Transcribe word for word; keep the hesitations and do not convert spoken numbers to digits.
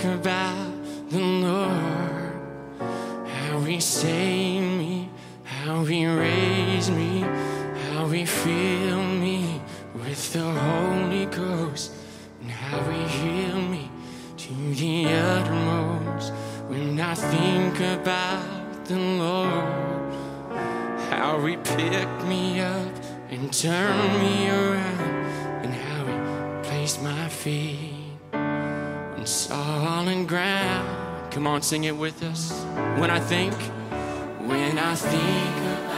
about the Lord, how He saved me, how He raised me, how He filled me with the Holy Ghost, and how He healed me to the uttermost. When I think about the Lord, how He picked me up and turned me around, and how He placed my feet on solid ground. Come on, sing it with us. When I think, when I think about